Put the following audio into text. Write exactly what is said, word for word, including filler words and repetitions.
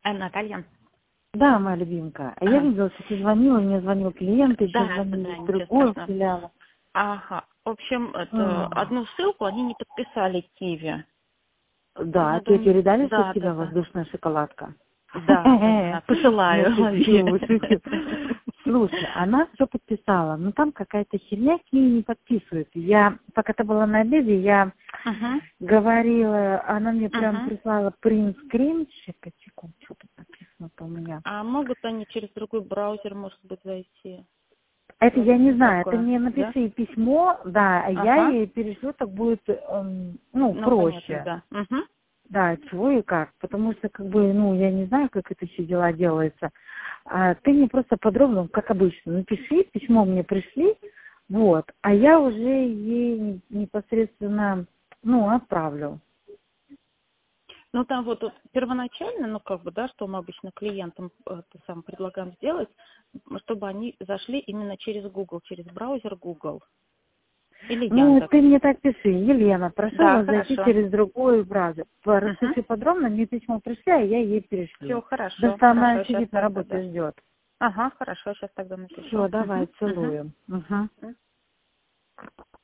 А, Наталья? Да, моя любимка. А я Ага. видела, что ты звонила, мне звонил клиент, еще Да, да, звонили да, из ничего другой страшного. филиала. Ага. В общем, это, А, одну ссылку они не подписали Киви. И Да, надо тебе мне... передали, что с Да, да, тебя да. воздушная шоколадка? Да, да, да, Я посылаю. шучу, шучу. Слушай, она все подписала, но там какая-то херня к ней не подписывает. Я, пока ты была на обеде, я Угу, говорила, она мне прям угу. прислала принт-скрин. Секундочку, что тут написано-то у меня. А могут они через другой браузер, может быть, зайти? Это я не Возможно, знаю, ты такое, мне да? напиши письмо, да, а я Ага. ей перешлю, так будет, эм, ну, Ну, понятно, проще. да. Угу. Да, чего и как, потому что, как бы, ну, я не знаю, как это все дела делается. А ты мне просто подробно, как обычно, напиши, письмо мне пришли, вот, а я уже ей непосредственно, ну, отправлю. Ну, там вот, вот первоначально, ну, как бы, да, что мы обычно клиентам э, это сам предлагаем сделать, чтобы они зашли именно через Google, через браузер Google или Ну, Яндекс. ты мне так пиши, Елена, прошу Да, вас зайти хорошо. через другой браузер. Угу. Распиши подробно, мне письмо пришли, а я ей Все, перешлю. Да хорошо, что она хорошо, сейчас сидит на тогда, работе, да. ждет. Ага, хорошо, сейчас тогда напишу. Все, давай, Угу. целую. Угу. Угу.